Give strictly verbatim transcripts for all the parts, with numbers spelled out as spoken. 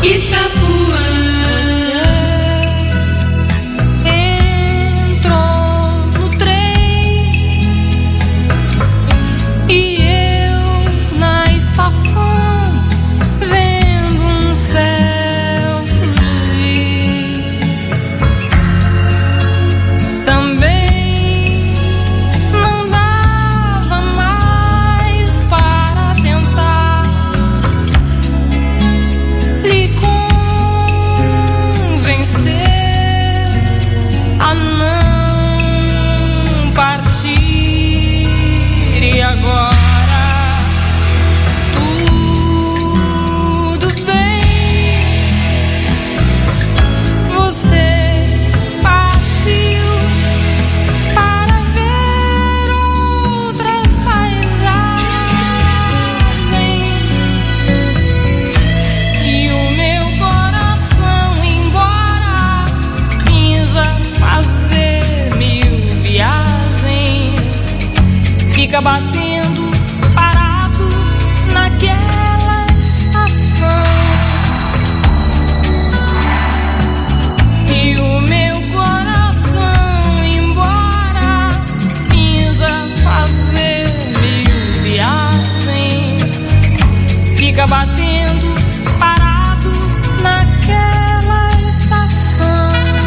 Itapuã. Fica batendo parado naquela estação. E o meu coração, embora finja fazer mil viagens, fica batendo parado naquela estação.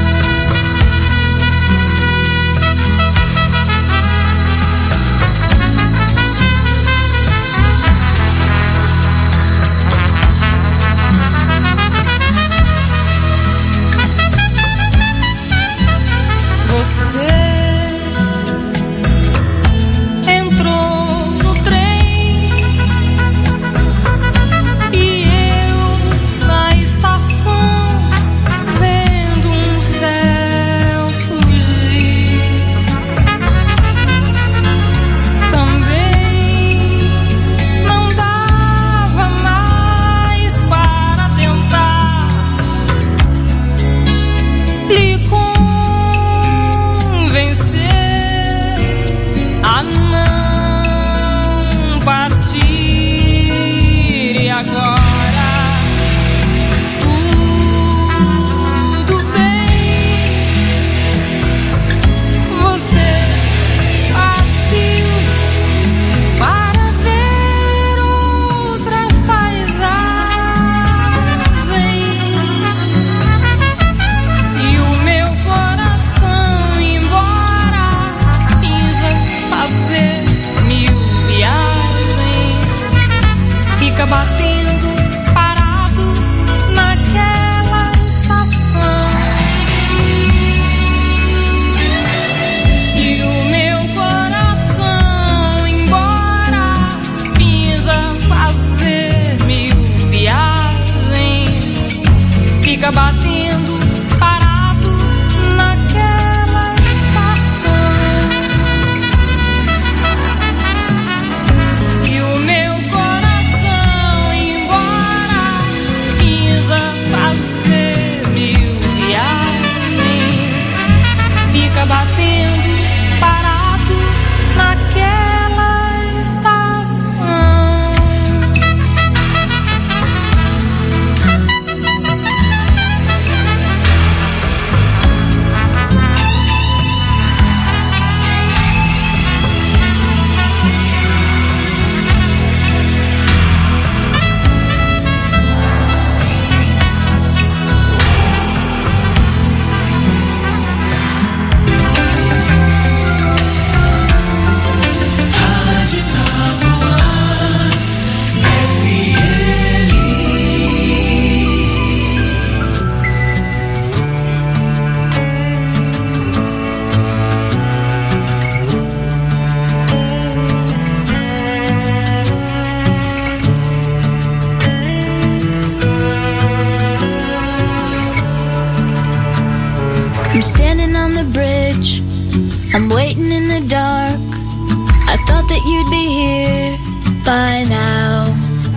I'm standing on the bridge, I'm waiting in the dark. I thought that you'd be here by now.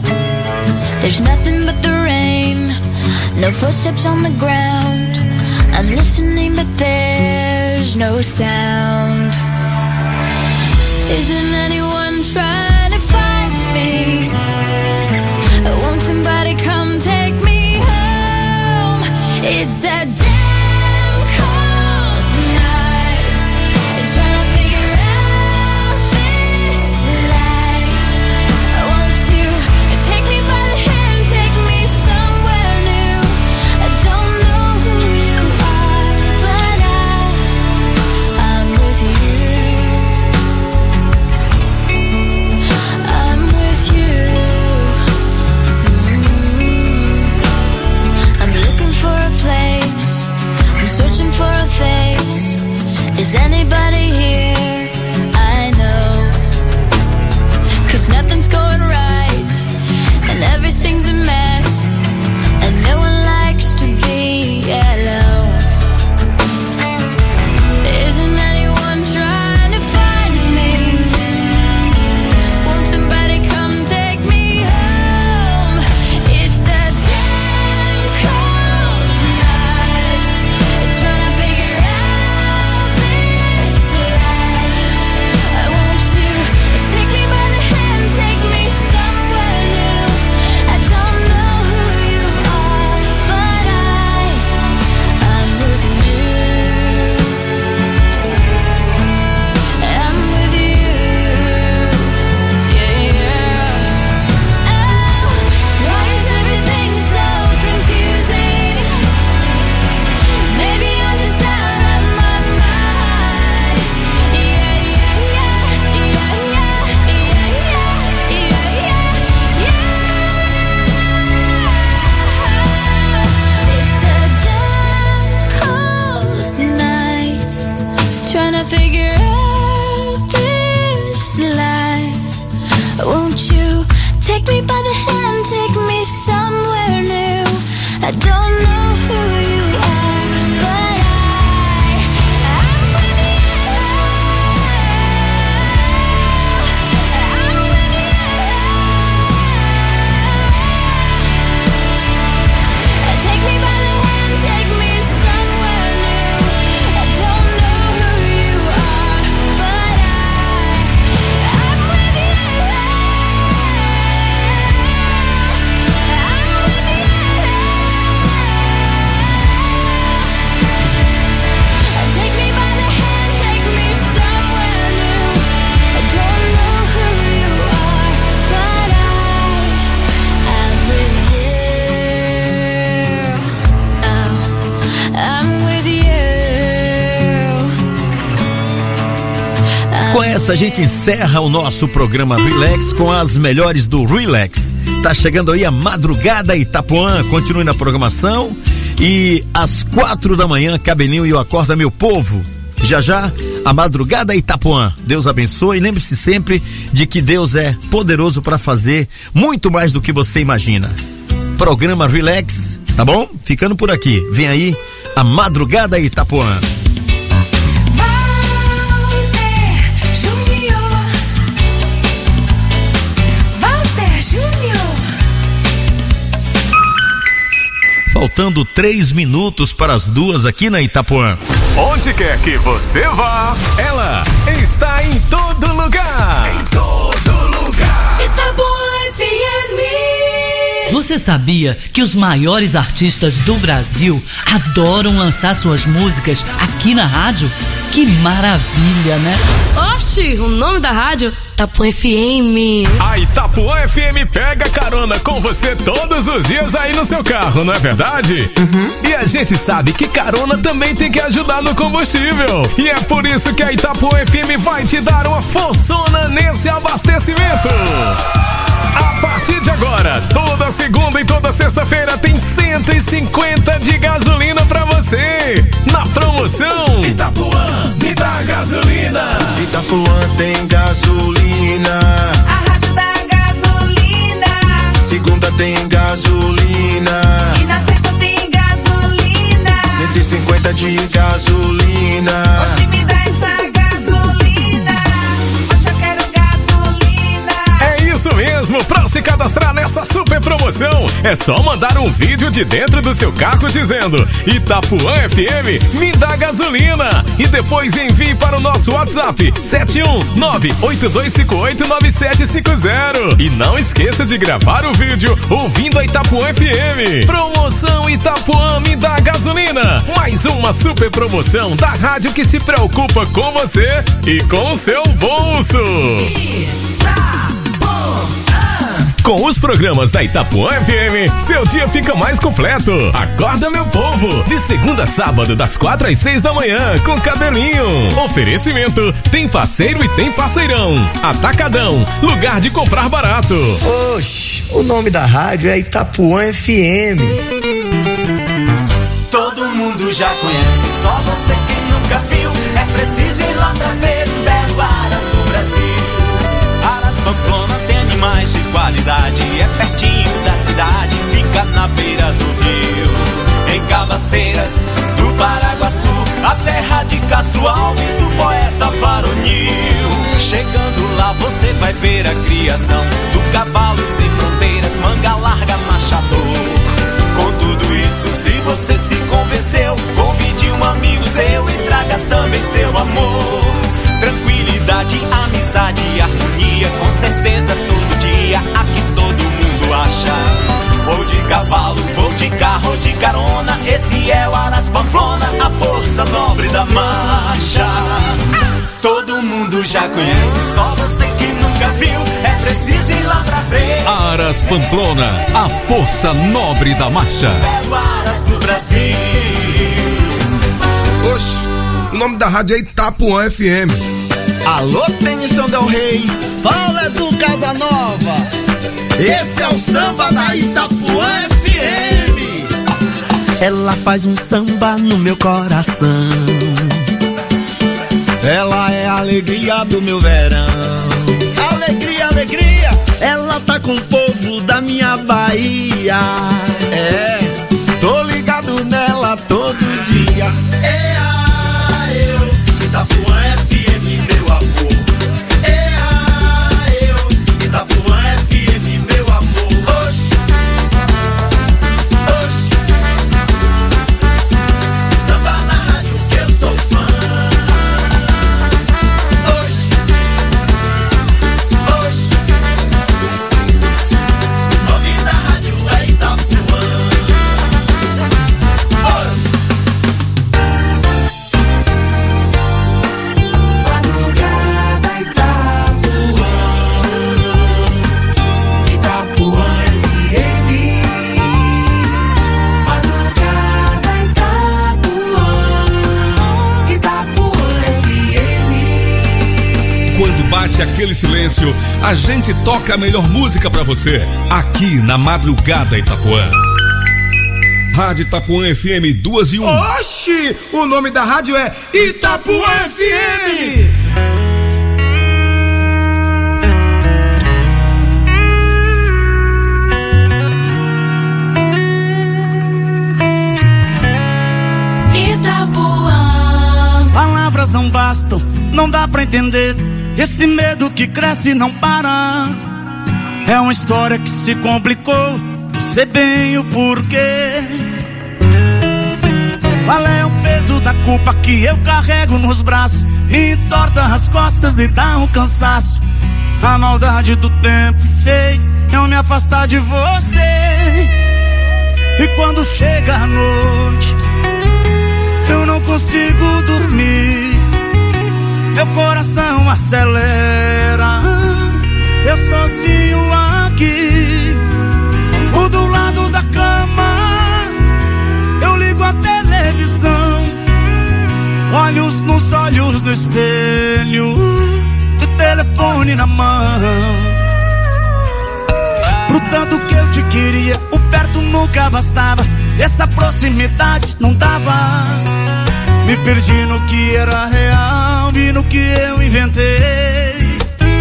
There's nothing but the rain, no footsteps on the ground. I'm listening but there's no sound. Isn't anyone trying to find me? Won't somebody come take me home? It's a damn cold night. Trying to figure out this life. Won't you take me by the hand, take me somewhere new? I don't know who you are, but I, I'm with you. I'm with you. Mm-hmm. I'm looking for a place, I'm searching for a face. Is anybody here? I know, 'cause nothing's going right and everything's a mess, and no one likes to be alone. Isn't anyone trying to find me? Won't somebody come take me home? It's a damn cold night. Trying to figure out this life. Won't you take me by the hand, take me somewhere new? I don't know who you are, but I, I'm with you. I'm with you. Yeah, yeah. Oh, why is everything so confusing? Maybe I'm just out of my mind. Yeah, yeah, yeah, yeah, yeah, yeah, yeah, yeah, yeah. It's a damn cold night. Trying to figure out this life. Won't you take me by the hand, take me somewhere new? I don't know who you are, but I, I'm with you. I'm with you. Take me by the hand, take me somewhere new. I don't know who you are, but I, I'm with you. I'm with you. Take me by the hand, take me somewhere new. I don't know who you are, but I, I'm with you. Oh, I'm with you. Com essa a gente encerra o nosso programa Relax com as melhores do Relax. Tá chegando aí a Madrugada Itapuã. Continue na programação e às quatro da manhã, Cabelinho e o Acorda Meu Povo. Já já, a Madrugada Itapuã. Deus abençoe e lembre-se sempre de que Deus é poderoso para fazer muito mais do que você imagina. Programa Relax, tá bom? Ficando por aqui. Vem aí a Madrugada Itapuã. Walter Júnior. Walter Júnior. Faltando três minutos para as duas aqui na Itapuã. Onde quer que você vá, ela está em todo lugar. Em todo lugar. Itapuã F M. Você sabia que os maiores artistas do Brasil adoram lançar suas músicas aqui na rádio? Que maravilha, né? Oxi, o nome da rádio? Itapuã F M. A Itapuã F M pega carona com você todos os dias aí no seu carro, não é verdade? Uhum. E a gente sabe que carona também tem que ajudar no combustível. E é por isso que a Itapuã F M vai te dar uma forçona nesse abastecimento. A partir de agora, toda segunda e toda sexta-feira tem cento e cinquenta de gasolina pra você. Na promoção Itapuã, me dá gasolina. Itapuã tem gasolina. A rádio da gasolina. Segunda tem gasolina. E na sexta tem gasolina. cento e cinquenta de gasolina. Oxi, me dá essa gasolina. Oxi, eu quero gasolina. É isso mesmo, pra se cadastrar nessa super promoção, é só mandar um vídeo de dentro do seu carro dizendo Itapuã F M, me dá gasolina. E depois envie para o nosso WhatsApp sete um nove oito dois cinco oito nove sete cinco zero. E não esqueça de gravar o vídeo ouvindo a Itapuã F M. Promoção Itapuã, me dá gasolina. gasolina. Mais uma super promoção da rádio que se preocupa com você e com o seu bolso. Com os programas da Itapuã F M, seu dia fica mais completo. Acorda, meu povo, de segunda a sábado, das quatro às seis da manhã, com Cabelinho. Oferecimento, tem parceiro e tem parceirão. Atacadão, lugar de comprar barato. Oxe, o nome da rádio é Itapuã F M. Todo mundo já conhece, só você que nunca viu. É preciso ir lá pra ver um belo Aras do Brasil. Aras Pamplona tem animais de qualidade, é pertinho da cidade, fica na beira do rio. Em Cabaceiras, do Paraguaçu, a terra de Castro Alves, o poeta varonil. Chegando lá você vai ver a criação do cavalo sem fronteiras, manga larga, machador. Com tudo isso, se você se convenceu, convide um amigo seu e traga também seu amor. Tranquilidade, amizade e harmonia, com certeza todo dia aqui todo mundo acha. Vou de cavalo, vou de carro, de carona, esse é o Aras Pamplona, a força nobre da marcha. Todo mundo já conhece, só você que nunca viu, é preciso ir lá pra ver. Aras Pamplona, a força nobre da marcha. É o Aras do Brasil. Oxe, o nome da rádio é Itapuã F M. Alô, Tenição Del Rey, Fala do Casanova. esse é o samba da Itapuã F M. Ela faz um samba no meu coração. Ela é a alegria do meu verão. Alegria, alegria. Ela tá com o povo da minha Bahia. É, tô ligado nela todo dia. É a eu, Itapuã F M, meu amor. É a eu, Itapuã F M, meu amor. Oxe, oxe. Samba na rádio que eu sou fã. Oxe, oxe. O nome da rádio é Itapuã. Bate aquele silêncio, a gente toca a melhor música pra você, aqui na Madrugada Itapuã. Rádio Itapuã F M duas e um. Oxi, o nome da rádio é Itapuã F M. Itapuã. Palavras não bastam, não dá pra entender. Esse medo que cresce e não para. É uma história que se complicou, sei bem o porquê. Qual é o peso da culpa que eu carrego nos braços? Entorta as costas e dá um cansaço. A maldade do tempo fez eu me afastar de você. E quando chega a noite, eu não consigo dormir. Meu coração acelera, eu sozinho aqui. O do lado da cama, eu ligo a televisão. Olhos nos olhos do espelho, o telefone na mão. Pro tanto que eu te queria, o perto nunca bastava. Essa proximidade não dava. Me perdi no que era real e no que eu inventei.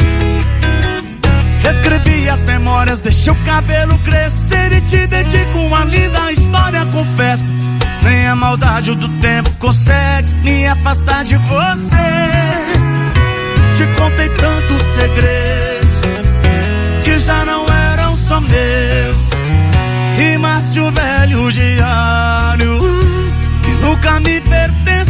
Escrevi as memórias, deixei o cabelo crescer e te dedico uma linda história, confesso. Nem a maldade do tempo consegue me afastar de você. Te contei tantos segredos que já não eram só meus. Rimas de um velho diário que nunca me pertenceu.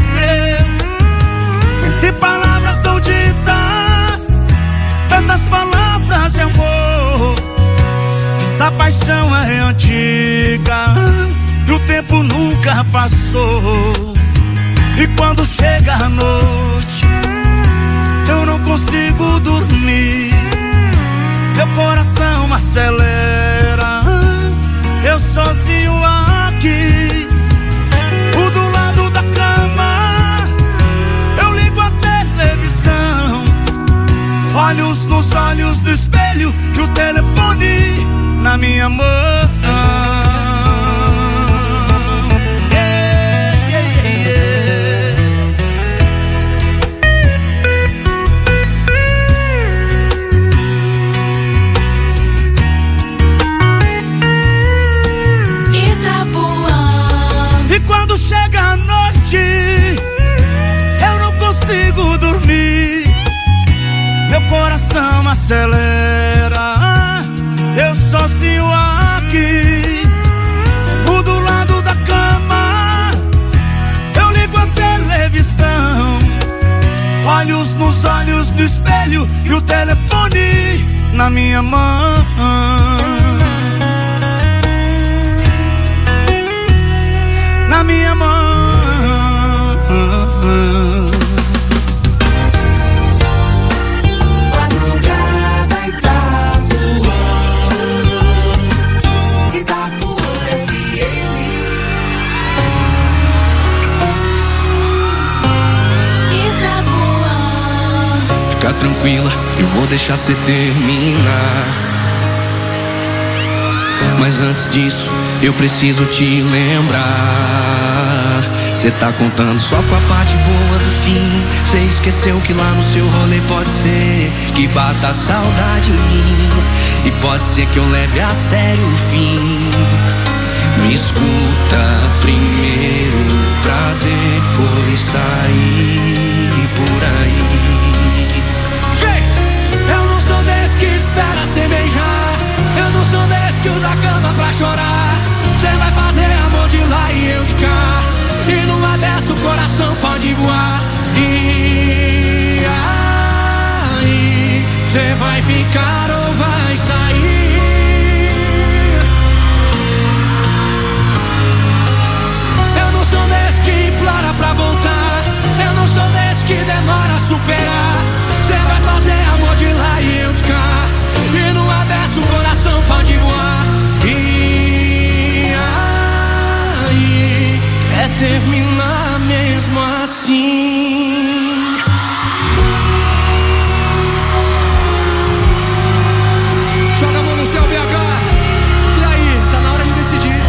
Entre palavras não ditas, tantas palavras de amor. Essa paixão é antiga e o tempo nunca nunca passou. E quando chega a noite, eu não consigo dormir. Meu coração acelera, eu sozinho aqui. O do lado da cama, eu ligo a televisão. Olhos nos olhos do espelho e o telefone na minha mão. E quando chega a noite, eu não consigo dormir. Meu coração acelera, eu sozinho aqui. O do lado da cama, eu ligo a televisão. Olhos nos olhos do espelho e o telefone na minha mão. Na minha mão. Madrugada Itapuã, Itapuã F M. Itapuã. Fica tranquila, eu vou deixar cê terminar. Mas antes disso, eu preciso te lembrar. Cê tá contando só com a parte boa do fim. Cê esqueceu que lá no seu rolê pode ser que bata a saudade em mim. E pode ser que eu leve a sério o fim. Me escuta primeiro pra depois sair por aí. Vem! Eu não sou desse que espera sem beijar. Eu não sou desse que usa a cama pra chorar. Cê vai fazer amor de lá e eu de cá. E numa dessa o coração pode voar. E aí, cê vai ficar ou vai sair? Eu não sou desse que implora pra voltar. Eu não sou desse que demora a superar. Cê vai fazer amor de lá e eu de cá. E numa dessa o coração pode voar. E aí, quer terminar mesmo assim? Joga a mão no céu, B H. E aí, tá na hora de decidir.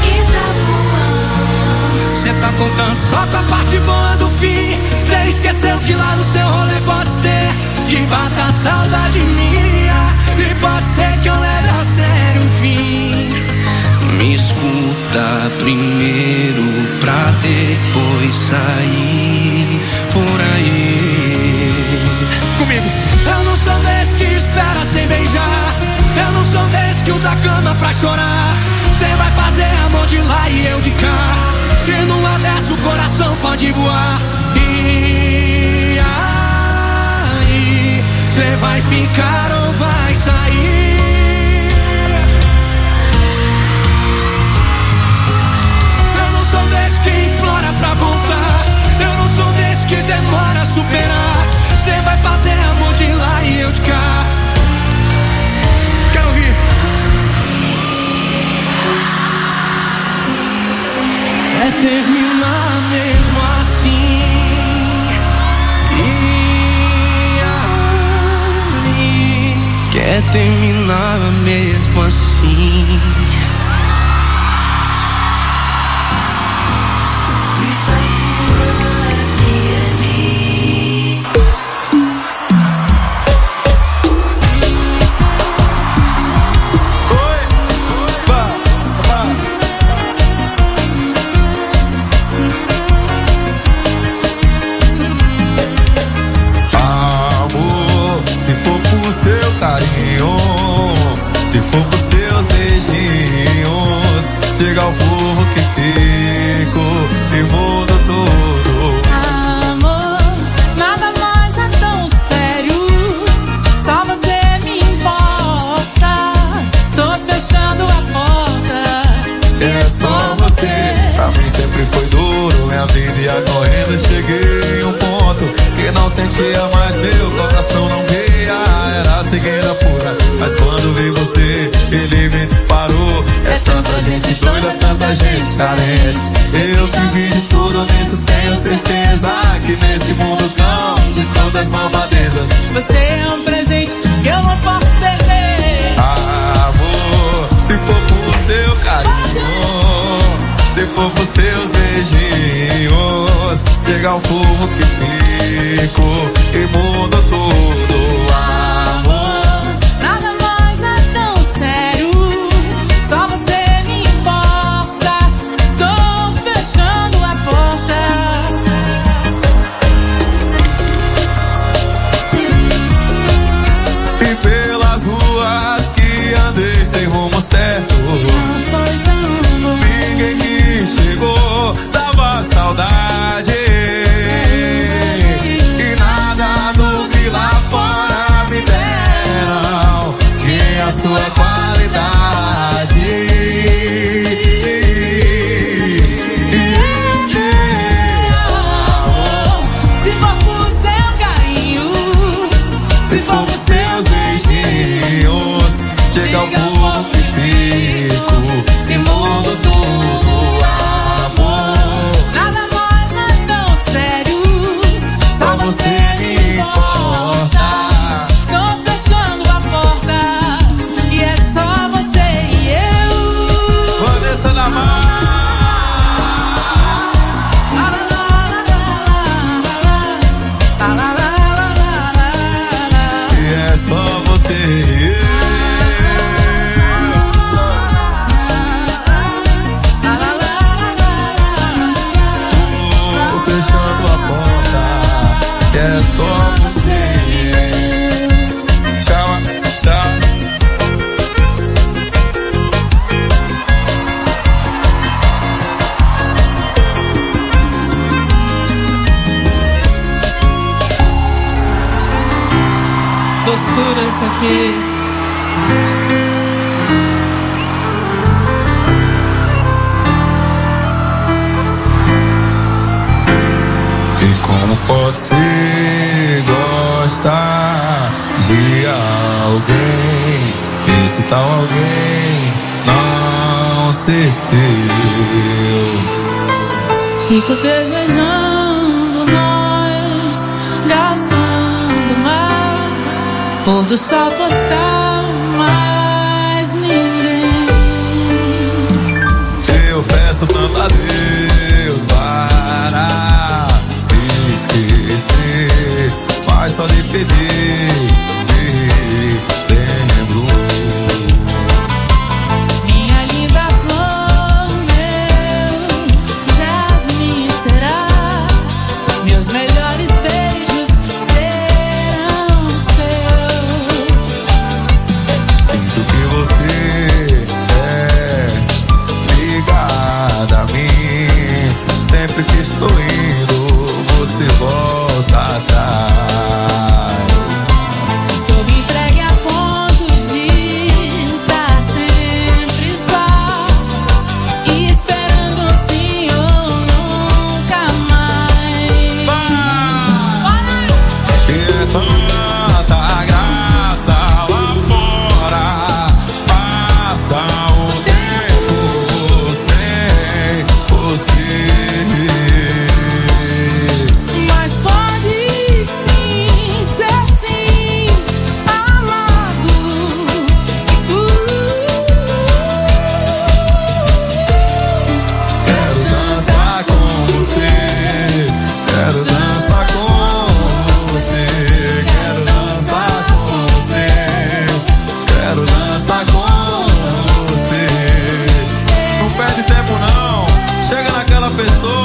Itapuã. Cê tá contando só com a parte boa do fim. Cê esqueceu que lá no seu rolê pode ser que bata a saudade minha. E pode ser que eu leve a sério o fim. Me escuta primeiro pra depois sair por aí. Comigo. Eu não sou desse que espera sem beijar. Eu não sou desse que usa a cama pra chorar. Cê vai fazer amor de lá e eu de cá. E numa dessa o coração pode voar. E aí, cê vai ficar ou vai sair? Eu não sou desse que implora pra voltar. Eu não sou desse que demora a superar. Cê vai fazer amor de lá e eu de cá. Quero ouvir. É terminar mesmo assim. E aí, quer terminar mesmo assim. Se for por seus beijinhos, sentia mais, meu coração não via. Era cegueira pura, mas quando vi você, ele me disparou. É tanta gente doida, tanta gente carente. Eu que vi de tudo nisso, tenho certeza que nesse mundo cão de todas malvadezas, você é um presente que eu não posso perder. Amor, se for por seu carinho, se for por seus beijinhos, chega o povo que fico e muda tudo. Amor, nada mais é tão sério, só você me importa. Estou fechando a porta. E pelas ruas que andei sem rumo certo, ninguém que chegou dava saudade. E nada do que lá fora me deram tinha sua qualidade. Se for por seu carinho, se for por seus beijinhos, chega ao povo que fico e mudo tudo. Amor, nada mais é tão sério, só você me importa. Estou fechando a porta e é só você e eu. Vanessa da Mar. E é só você e eu. Tô fechando a porta, e é só você e eu. Tchau, tchau. Doçura isso aqui. E como você gosta de alguém, esse tal alguém não ser seu. Fico desejando nós, gastando mar, pôr do sol postar, mais ninguém. Eu peço tanto a Deus para me esquecer, mas só lhe pedir, me lembro. Minha linda flor, meu jasmim será, meus melhores beijos serão seus. Sinto que você é ligada a mim, sempre que estou indo, você volta atrás. Estou entregue a ponto de estar sempre só, e esperando assim ou nunca mais. E é tanta graça lá fora, passa o tempo sem você. Mas pode sim ser sim, amado, e tu. Quero dançar com você, quero dançar com você, quero dançar com você, quero dançar com você. Não perde tempo não, chega naquela pessoa.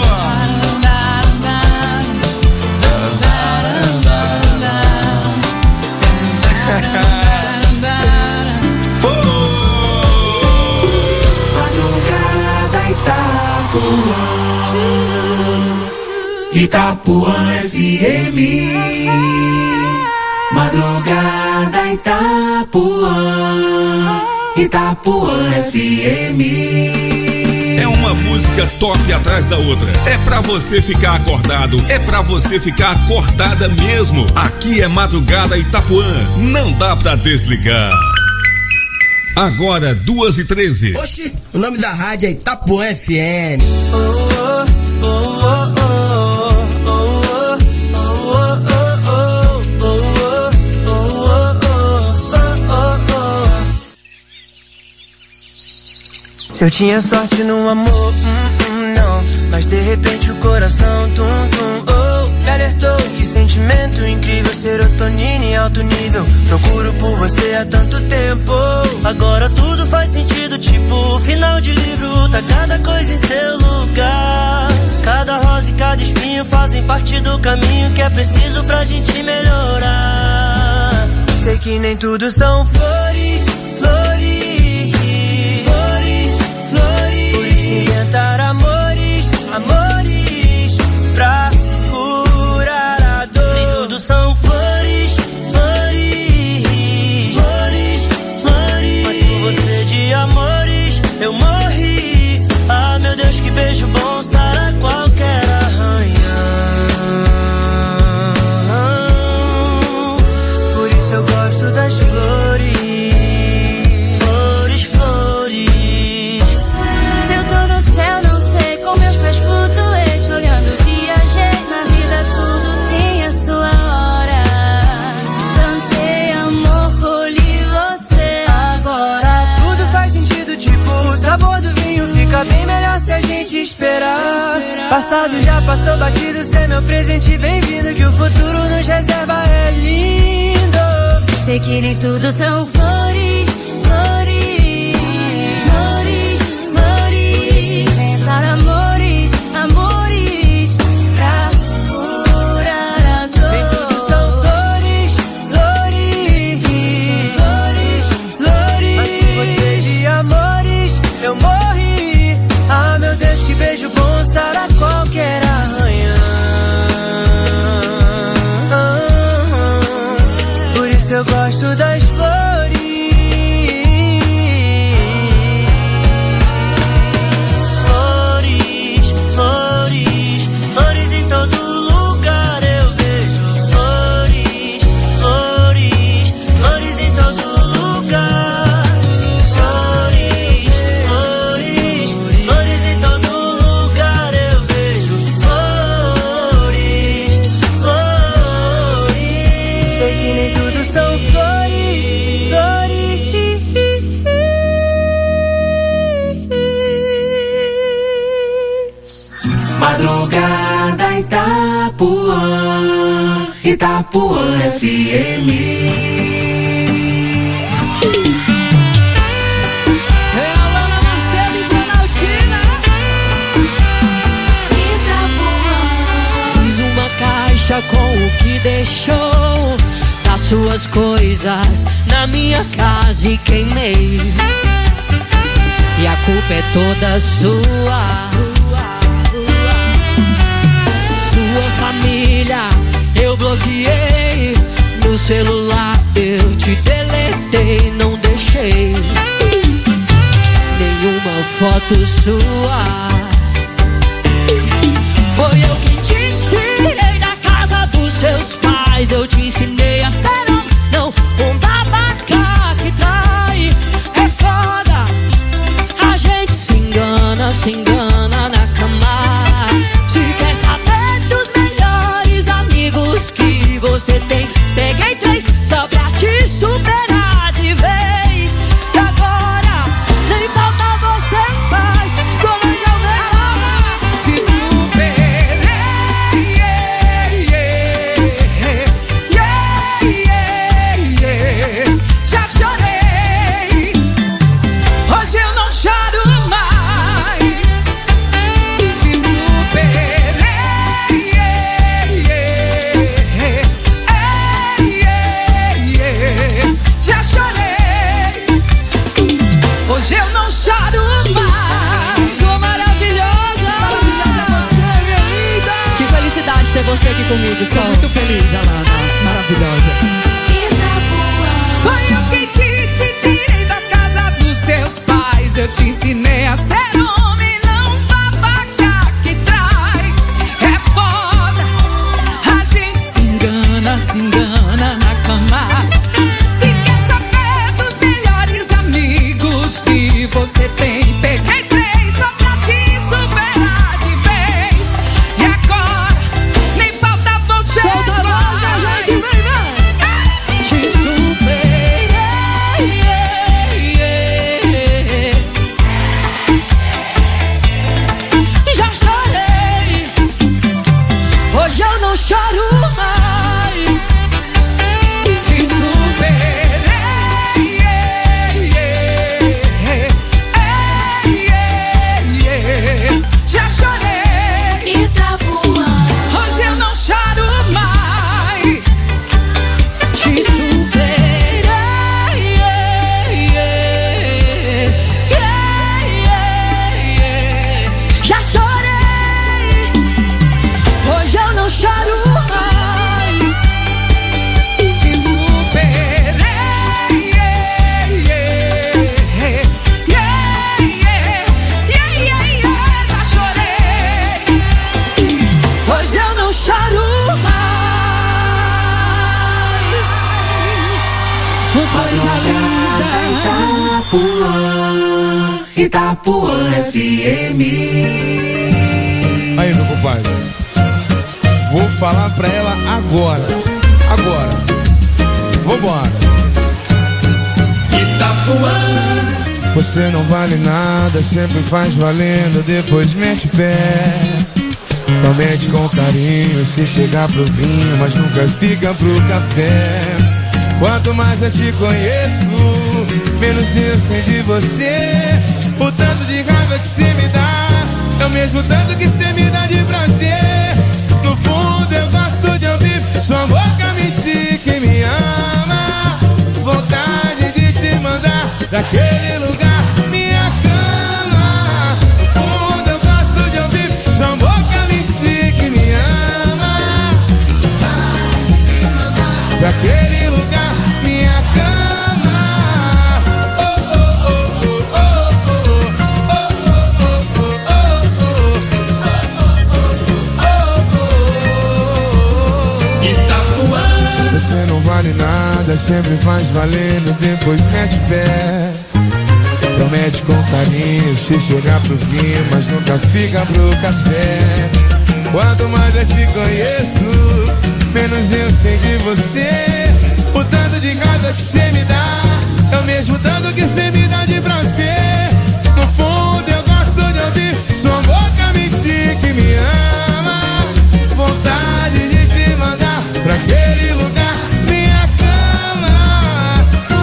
Madrugada Itapuã, Itapuã F M. Madrugada Itapuã, Itapuã F M. É uma música top atrás da outra. É pra você ficar acordado, é pra você ficar acordada mesmo. Aqui é Madrugada Itapuã, não dá pra desligar. Agora, duas e treze. Oxi, o nome da rádio é Itapuã F M. Se eu tinha sorte no amor, hum, hum, não. Mas de repente o coração, tum, tum, oh, me alertou. Que sentimento incrível, serotonina em alto nível. Procuro por você há tanto tempo. Agora tudo faz sentido, tipo final de livro. Tá cada coisa em seu lugar. Cada rosa e cada espinho fazem parte do caminho que é preciso pra gente melhorar. Sei que nem tudo são flores, flores. Por isso inventar amores, amores pra curar a dor. Nem tudo são flores, flores, flores, flores. Mas por você de amores eu morri. Ah, meu Deus, que beijo bom sara qualquer arranhão. Por isso eu gosto das flores. Bem melhor se a gente esperar. Passado já passou batido, cê é meu presente, bem-vindo. Que o futuro nos reserva é lindo. Sei que nem tudo são flores, flores, flores, flores. Inventar amores, amores pra curar a dor. Nem tudo são flores, flores, flores, flores. Mas por você de amores eu morri. Ah, meu Deus, que beijo bom sara qualquer arranhão. Por isso eu gosto das flores. Flores, flores, flores em todo lugar eu vejo. Flores, flores, flores em todo lugar. Madrugada Itapuã, Itapuã F M. É a Lana Marcela e Planaltina. Itapuã. Fiz uma caixa com o que deixou das suas coisas na minha casa e queimei. E a culpa é toda sua. Sua família eu bloqueei. No celular eu te deletei. Não deixei nenhuma foto sua. Foi eu que te tirei da casa dos seus pais. Eu te ensinei a ser um, não um babaca que trai. É foda, a gente se engana, se engana na cama. Se quer saber dos melhores amigos que você tem, peguei três só pra te superar de vez. E agora nem falta você faz. Solange Almeida, te superei. Yeah, yeah, yeah, yeah, yeah. Já chorei, hoje eu não choro mais. Te superei. Yeah, yeah, yeah, yeah. Já chorei, hoje eu não choro mais. Sou maravilhosa. Maravilhosa é você, minha linda. Que felicidade ter você aqui comigo. Estou muito feliz, Alana. Maravilhosa. Foi eu que te, te tirei da casa dos seus pais. Eu te ensinei a ser homem, não Itapuã F M. Aí, meu compadre, vou falar pra ela agora. Agora. Vambora. Itapuã. Você não vale nada, sempre faz valendo, depois mete pé. Promete com carinho, se chegar pro vinho, mas nunca fica pro café. Quanto mais eu te conheço, menos eu sei de você. O tanto de raiva que cê me dá é o mesmo tanto que cê me dá de prazer. No fundo eu gosto de ouvir sua boca mentir que me ama. Vontade de te mandar pra aquele lugar, minha cama. No fundo eu gosto de ouvir sua boca mentir que me ama. Pra aquele lugar, minha cama. Oh, oh, oh, oh, oh, oh, oh, oh. Itapuã. Você não vale nada, sempre faz valendo, depois mete pé. Promete com carinho, se chegar pro vinho, mas nunca fica pro café. Quanto mais eu te conheço, menos eu sei de você. O tanto de raiva que cê me dá é o mesmo tanto que cê me dá de prazer. No fundo eu gosto de ouvir sua boca mentir que me ama. Vontade de te mandar pra aquele lugar, minha cama.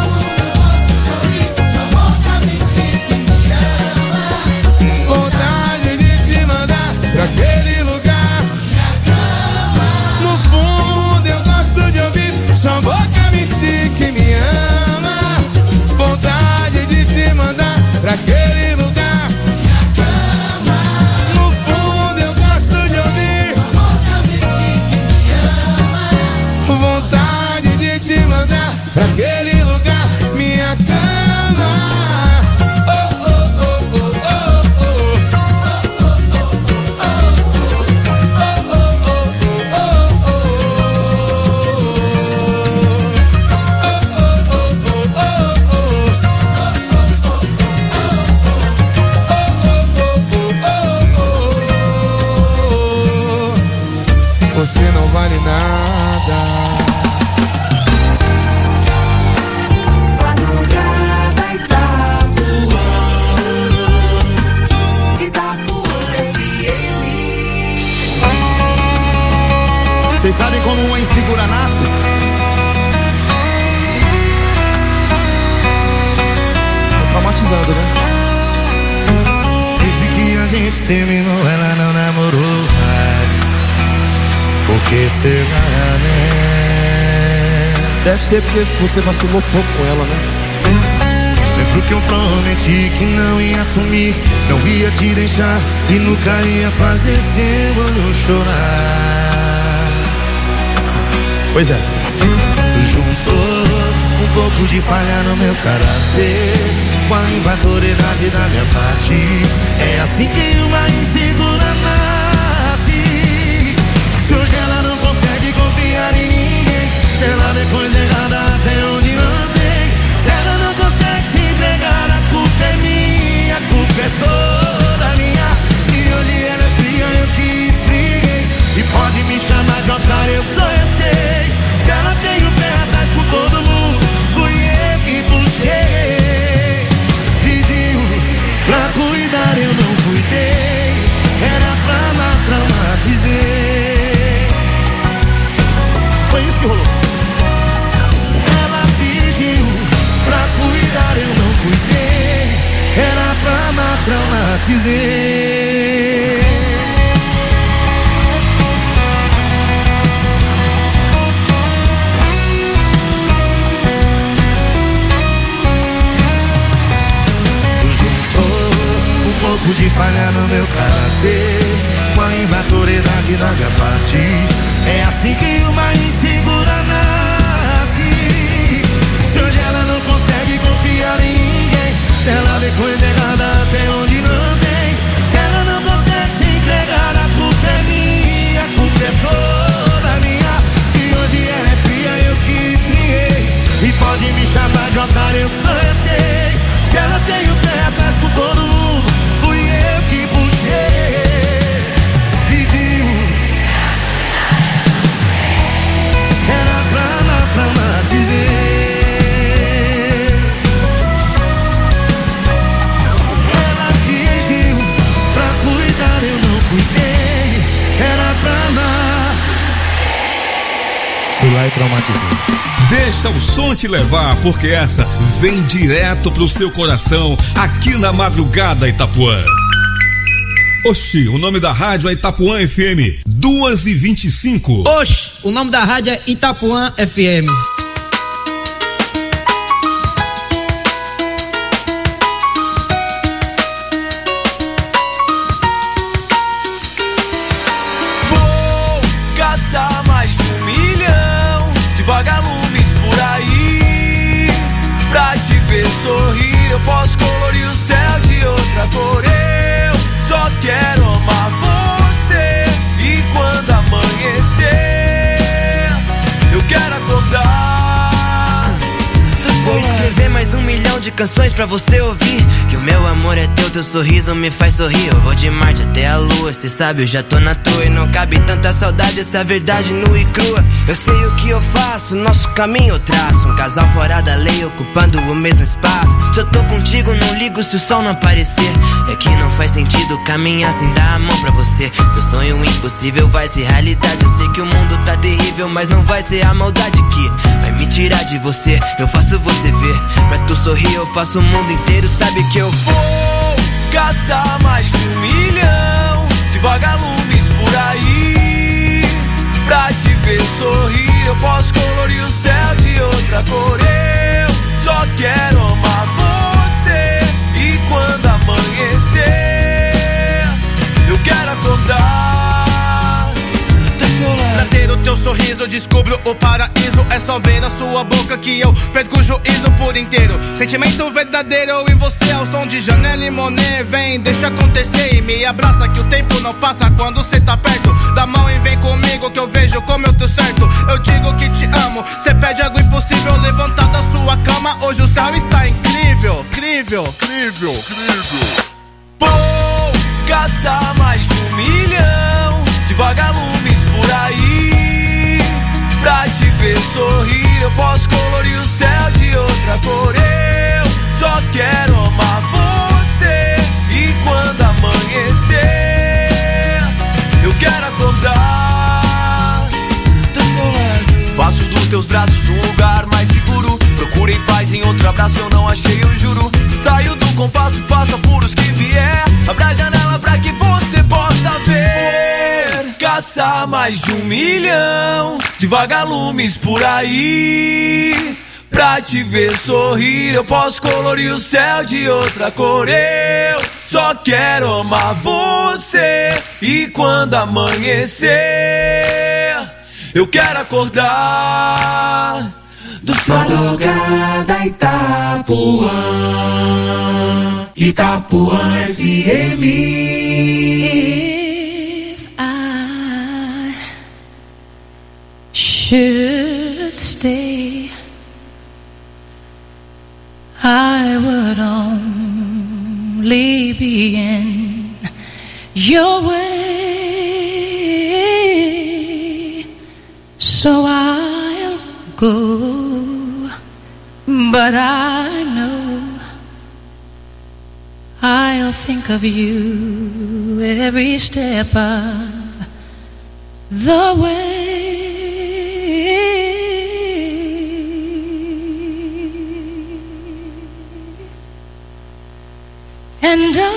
Sua boca mentir que me ama. Vontade de te mandar pra aquele lugar, minha cama. No fundo eu gosto de ouvir sua boca mentir que me ama. Vontade de te mandar pra aquele lugar, minha cama. No fundo eu gosto de ouvir sua boca mentir que me ama. Vontade de te mandar pra aquele lugar, minha cama. Oh, oh, oh, oh, oh, você não vale nada. Madrugada Itapuã. Itapuã F M. Vocês sabem como uma insegura nasce? Tô traumatizando, né? Desde que a gente terminou, ela não namorou mais. Por que será, né? Deve ser porque você vacilou pouco com ela, né? Lembro que eu prometi que não ia assumir, não ia te deixar e nunca ia fazer seu olho chorar. Pois é. Juntou um pouco de falha no meu caráter com a imaturidade da minha parte. É assim que uma insegura nasce. Se hoje ela não consegue confiar em ninguém, se ela vê coisa errada até onde não tem, se ela não consegue se entregar, a culpa é minha, a culpa é toda minha. Se hoje ela é fria, eu que esfriei, e pode me chamar de otário, eu só eu sei. Se ela tem o pé atrás com todo mundo, fui eu que puxei. Pediu pra cuidar, eu não cuidei, era pra lá traumatizei. Foi isso que rolou. Ela pediu pra cuidar, eu não cuidei, era pra lá traumatizei. Um pouco de falha no meu caráter com a imaturidade da minha parte. É assim que uma insegura nasce. Se hoje ela não consegue confiar em ninguém, se ela vê coisa errada até onde não tem, se ela não consegue se entregar, a culpa é minha, a culpa é toda minha. Se hoje ela é fria, eu que esfriei, e pode me chamar de otário, eu só eu sei. Se ela tem o pé atrás com todo mundo, vai traumatizar. Deixa o som te levar, porque essa vem direto pro seu coração, aqui na Madrugada Itapuã. Oxi, o nome da rádio é Itapuã F M, duas e vinte e cinco. Oxi, o nome da rádio é Itapuã F M. Mais de um milhão de vagalumes por aí. Pra te ver sorrir, eu posso colorir o céu de outra cor. Eu só quero amar você. E quando amanhecer, eu quero acordar. Vou escrever mais um milhão de canções pra você ouvir. Que o meu amor é teu, teu sorriso me faz sorrir. Eu vou de Marte até a lua, cê sabe, eu já tô na toa. E não cabe tanta saudade, essa verdade nua e crua. Eu sei o que eu faço, nosso caminho eu traço. Um casal fora da lei, ocupando o mesmo espaço. Se eu tô contigo, não ligo se o sol não aparecer. É que não faz sentido caminhar sem dar a mão pra você. Teu sonho impossível vai ser realidade. Eu sei que o mundo tá terrível, mas não vai ser a maldade que vai me tirar de você. Eu faço você ver, pra tu sorrir eu faço o mundo inteiro. Sabe que eu vou caçar mais de um milhão de vagalumes por aí. Pra te ver sorrir, eu posso colorir o céu de outra cor. Eu só quero amar você. E quando amanhecer, eu quero acordar do seu lado. Pra ter o teu sorriso eu descubro o paraíso. É só ver a sua boca que eu perco o juízo por inteiro. Sentimento verdadeiro em você ao som de Janelle Monáe. Vem, deixa acontecer e me abraça que o tempo não passa quando cê tá perto. Dá mão e vem comigo que eu vejo como eu tô certo. Eu digo que te amo, cê pede algo impossível. Levantar da sua cama, hoje o céu está incrível. Incrível, incrível, incrível. Vou caçar mais de um milhão de vagalumes por aí. Pra te ver sorrir, eu posso colorir o céu de outra cor. Eu só quero amar você. E quando amanhecer, eu quero acordar do seu lado. Faço dos teus braços um lugar mais seguro. Procurei paz em outro abraço, eu não achei, eu juro. Saio do compasso, faço apuros que vier. Abra a janela pra que você possa ver. Caçar mais de um milhão de vagalumes por aí. Pra te ver sorrir, eu posso colorir o céu de outra cor. Eu só quero amar você. E quando amanhecer, eu quero acordar do seu lado. Madrugada Itapuã, Itapuã F M. Should stay, I would only be in your way, so I'll go, but I know I'll think of you every step of the way. And I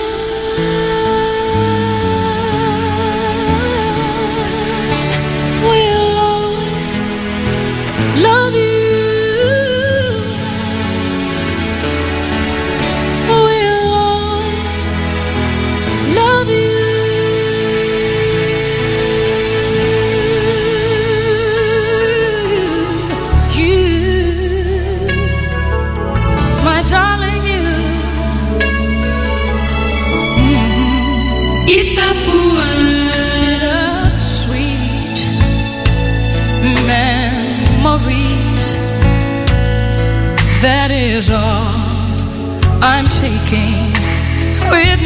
will always love you. Will always love you. You, my darling, you. Itapuã, sweet memories. That is all I'm taking with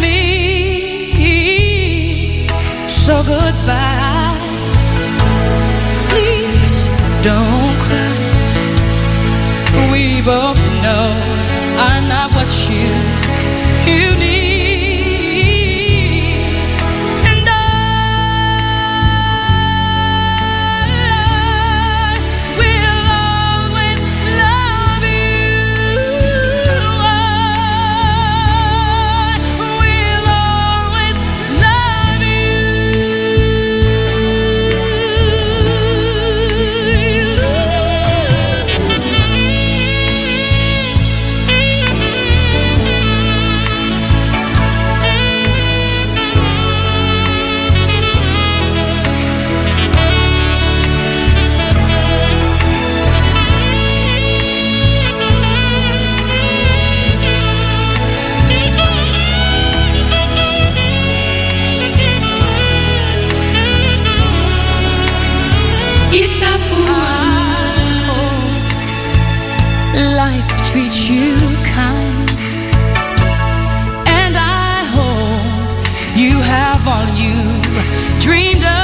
me. So goodbye. Please don't cry. We both know I'm not what you you need. Will you kind, and I hope you have all you dreamed of,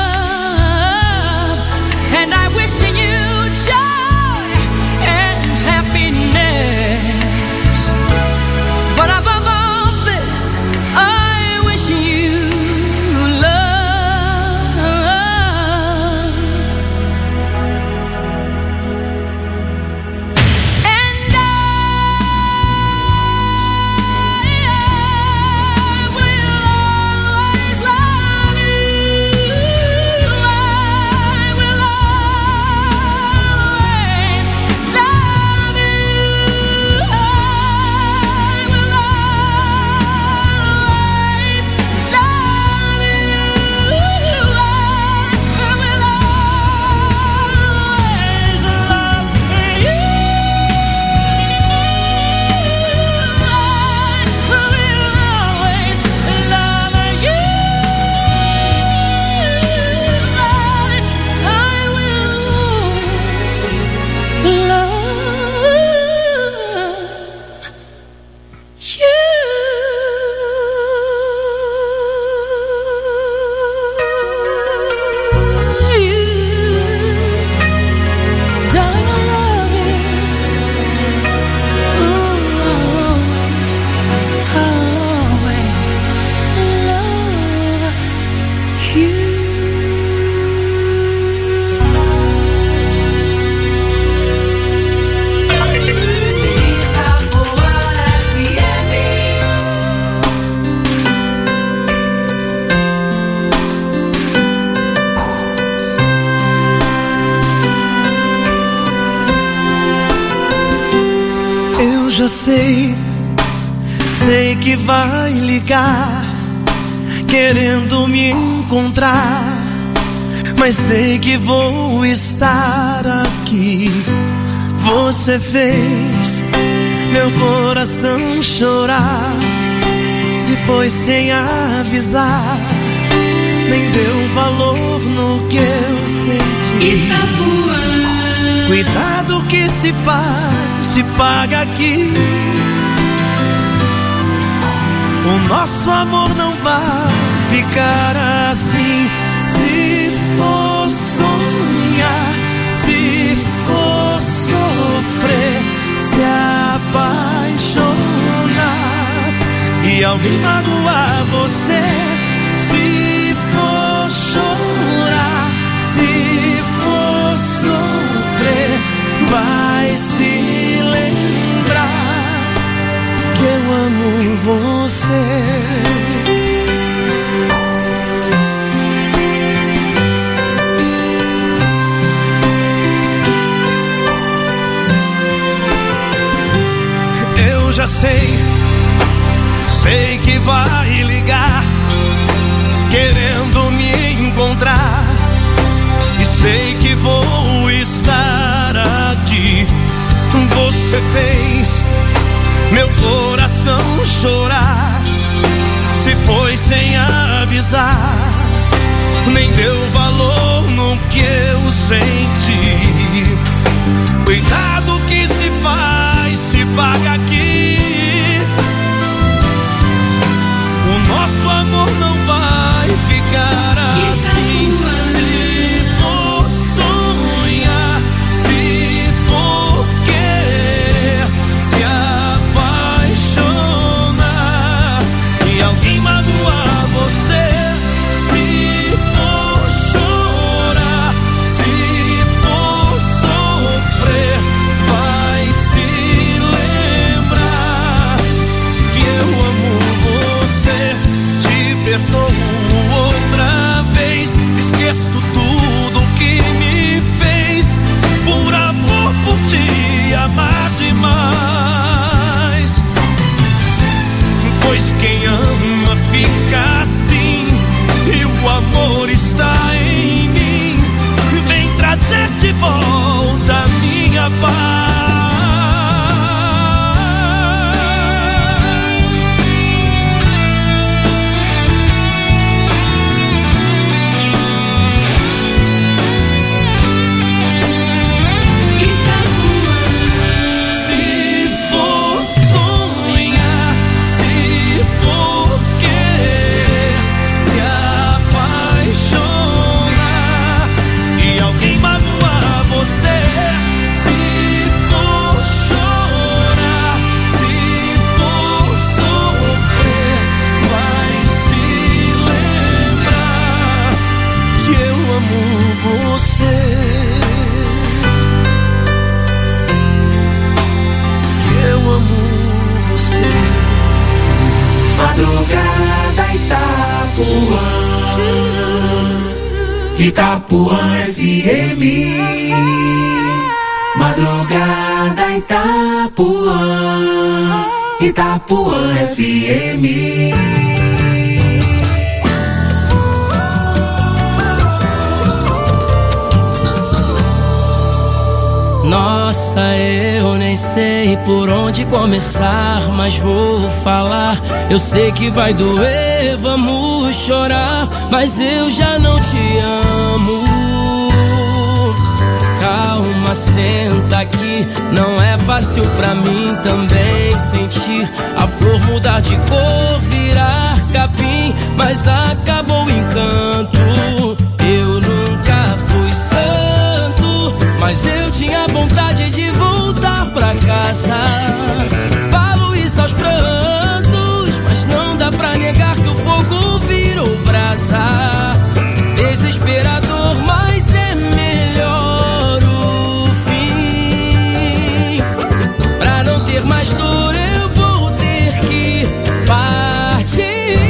and I wish you joy and happiness, but above all this, I wish you love, and I will always love you. I will always love you. I will always love you. I will always love you. Darling, I love you. Ooh, I'll always, I'll always love you. Eu já sei, sei que vai ligar, querendo me encontrar, mas sei que vou estar aqui. Você fez meu coração chorar, se foi sem avisar, nem deu valor no que eu senti. Cuidado que se faz, se paga aqui. O nosso amor não vai ficar assim. Se for sonhar, se for sofrer, se apaixonar e alguém magoar você, se for chorar, se for sofrer, vai se lembrar que eu amo você. Eu já sei, sei que vai ligar, querendo me encontrar, e sei que vou estar aqui. Você fez meu coração chorar, se foi sem avisar, nem deu valor no que eu senti. Cuidado que se faz, se paga aqui. O nosso amor não vai ficar assim. Se for sonhar, se for querer, se apaixonar e alguém magoar você, se for chorar, se for sofrer, vai se lembrar que eu amo você. Te perdoo outra vez, esqueço tudo que me fez, por amor, por te amar demais. Pois quem ama fica assim, e o amor está em mim. Vem trazer de volta a minha paz. Se for você. Eu amo você. Madrugada Itapuã, Itapuã F M. Madrugada Itapuã, Itapuã F M. Nossa, eu nem sei por onde começar, mas vou falar. Eu sei que vai doer, vamos chorar, mas eu já não te amo. Calma, senta aqui, não é fácil pra mim também sentir a flor mudar de cor, virar capim, mas acabou o encanto. Eu nunca fui santo, mas eu tinha vontade de voltar pra casa. Falo isso aos prantos, mas não dá pra negar que o fogo virou brasa. Desesperador, mas é melhor o fim. Pra não ter mais dor eu vou ter que partir.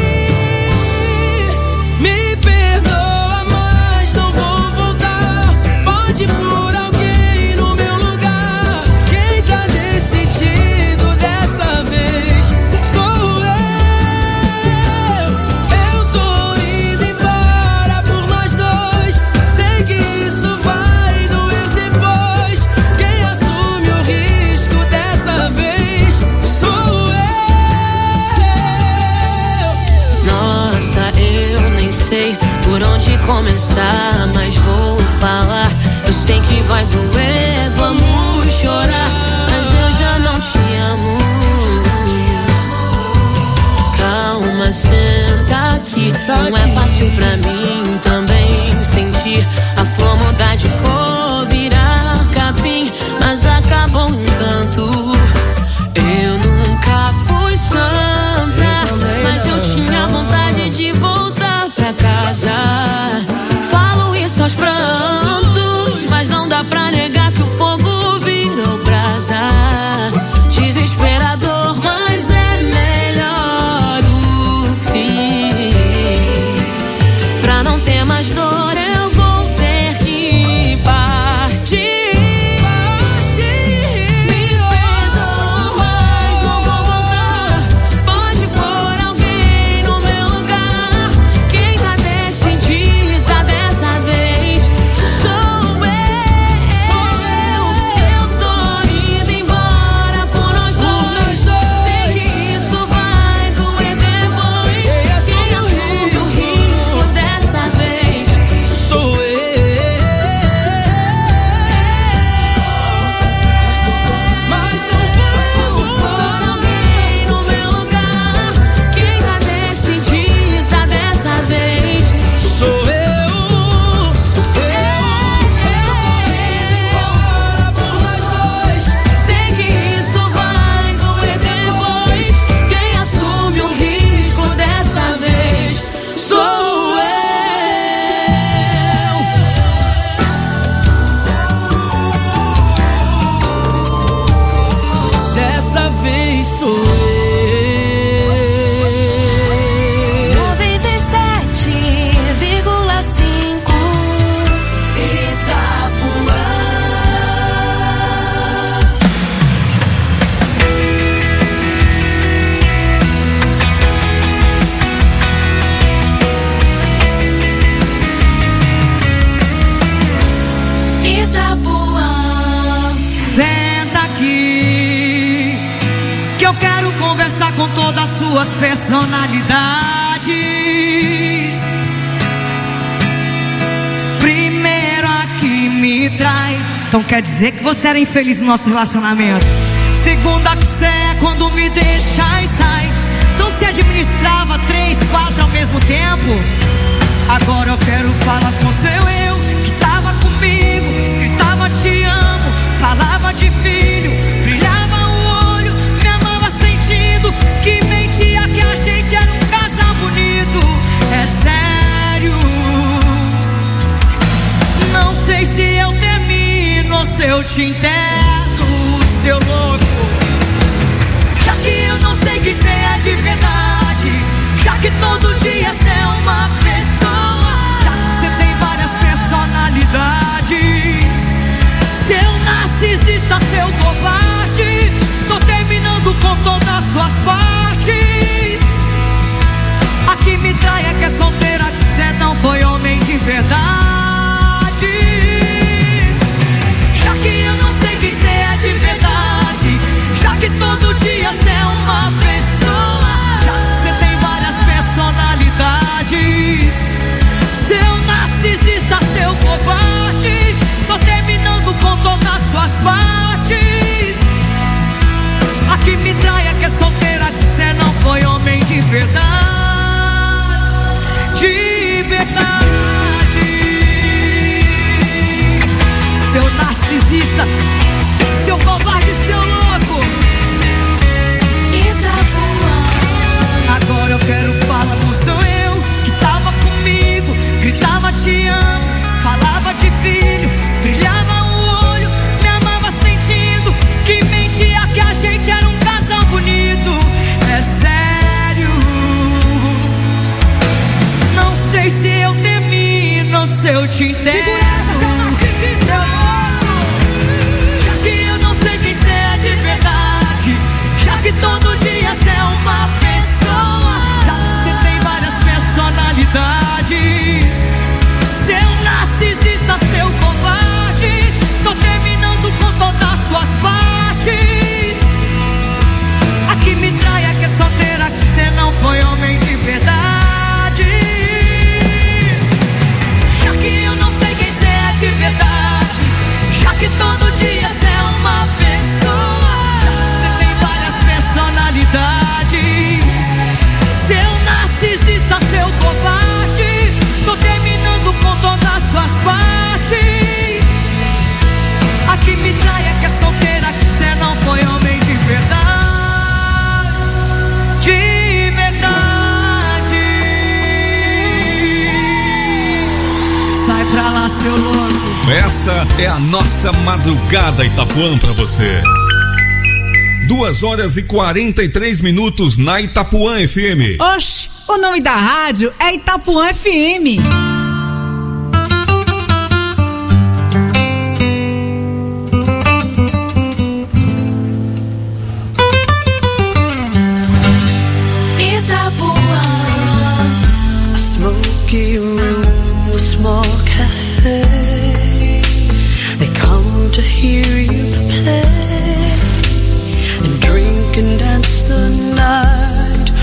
Me perdoa, mas não vou voltar. Pode por alguém no meu lugar. Quem tá decidido dessa vez sou eu. Eu tô indo embora por nós dois. Sei que isso vai doer depois. Quem assume o risco dessa vez sou eu. Nossa, eu nem sei por onde começar, mas vou falar. Eu sei que vai doer, vamos chorar, mas eu já não te amo. Calma, senta aqui, não é fácil pra mim também sentir a flor mudar de cor, virar capim, mas acabou um encanto. Eu nunca fui santa, mas eu tinha vontade de voltar pra casa. Falo isso aos prantos, mas não dá pra negar que o fogo virou brasa. Desesperador, mas é melhor o fim. Pra não ter mais dor eu vou ter que partir. Me perdoa, mas não vou voltar. Pode pôr alguém no meu lugar. Quem tá decidida dessa vez sou eu. Eu tô indo embora por nós dois. Sei que isso vai doer depois. Quem assume o risco dessa vez Sou eu. mas não vou voltar. Alguém no meu lugar. Quem tá decidida dessa vez Sou eu. embora por nós dois. Sei que isso vai doer depois. Quem assume o risco dessa vez sou eu. Dessa vez sou eu. noventa e sete vírgula cinco Itapuã. Itapuã. Senta aqui, que eu quero conversar com todas as suas personalidades. Primeiro a que me trai, então quer dizer que você era infeliz no nosso relacionamento. Segunda que cê é quando me deixa e sai, então se administrava três, quatro ao mesmo tempo. Agora eu quero falar com seu eu, que tava comigo, gritava te amo, falava de filho, brilhava o olho, me amava sentindo, que mentia que a gente era um casal bonito. É sério, eu te entendo, seu louco. Já que eu não sei que cê é de verdade, já que todo dia cê é uma pessoa, já que cê tem várias personalidades, seu narcisista, seu covarde, tô terminando com todas as suas partes. A que me trai é que é solteira, que cê não foi homem de verdade. Já que eu não sei que cê é de verdade, já que todo dia cê é uma pessoa, já que cê tem várias personalidades, seu narcisista, seu covarde, tô terminando com todas as suas partes. A que me trai é que é solteira, que cê não foi homem de verdade. De verdade. Seu narcisista, seu covarde, seu louco. Agora eu quero falar com sou eu, que tava comigo, gritava te amo, falava de filho, brilhava o olho, me amava sentindo, que mentia que a gente era um casal bonito. É sério, não sei se eu termino ou se eu te entendo. Segura essa, seu narcisista, já que eu não sei quem cê é de verdade, já que todo dia cê é uma pessoa, já que cê tem várias personalidades, seu narcisista, seu covarde, tô terminando com todas as suas partes. A que me trai é que é solteira, que cê não foi homem de verdade. Já que eu não sei quem cê é de verdade, já que todo dia cê é uma pessoa, já que cê tem várias personalidades, seu narcisista, seu covarde, tô terminando com todas as suas partes. A que me trai é que é solteira, que cê não foi homem de verdade. De verdade. Sai pra lá, seu louco. Essa é a nossa Madrugada Itapuã pra você. Duas horas e quarenta e três minutos na Itapuã F M. Oxe, o nome da rádio é Itapuã F M. Itapuã, a smoky room, a small cafe. They come to hear you play and drink and dance the night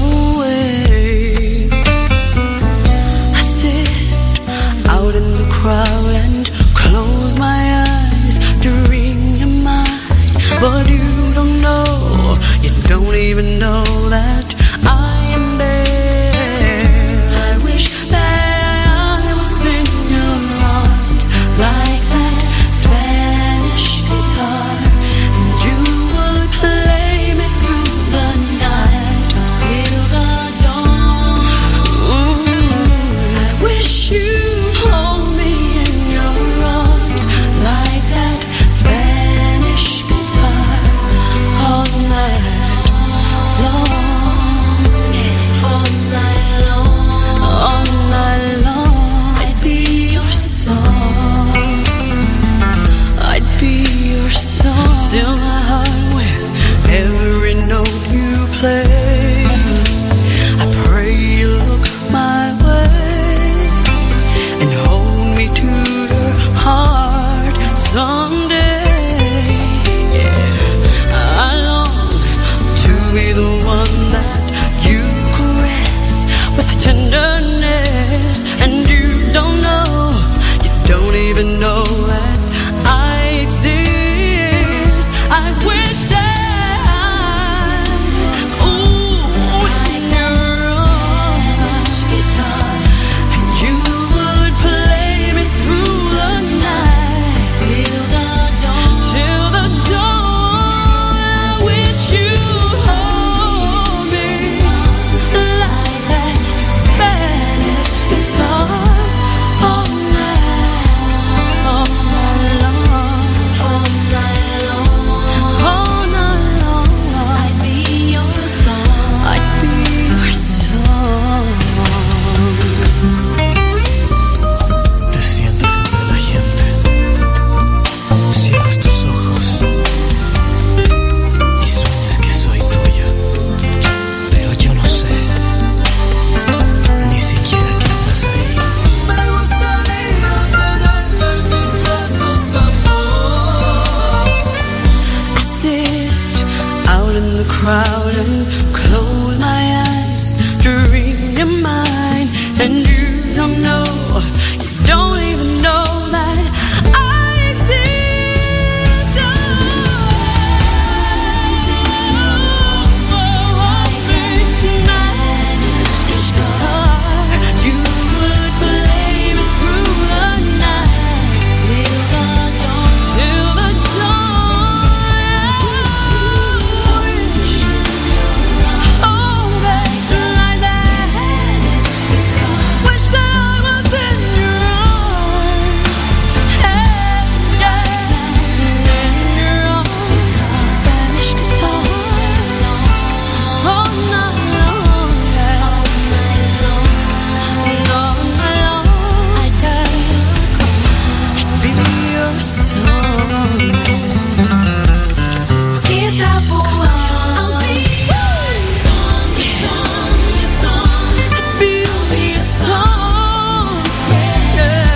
away. I sit out in the crowd and close my eyes to read your mind, but you don't know, you don't even know that I am there. I wish that I was in your arms like that Spanish guitar, and you would play me through the night till the dawn. Mm, I wish you'd hold me in your arms like that Spanish guitar all night long. All night long, all night long, I'd be your song, I'd be your song. Still my heart with every note you play. I pray you look my way and hold me to your heart someday. Yeah, I long to be the one that you caress with tenderness, and you don't know, you don't even know